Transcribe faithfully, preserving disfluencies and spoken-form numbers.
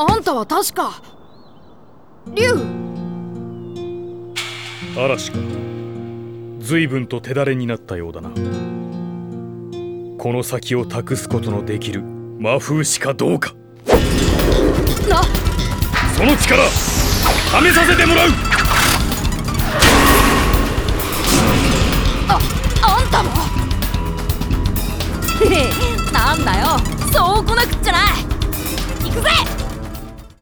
あんたは確か竜。 嵐か。随分と手だれになったようだな。この先を託すことのできる魔風師かどうか。 な、 その力試させてもらう。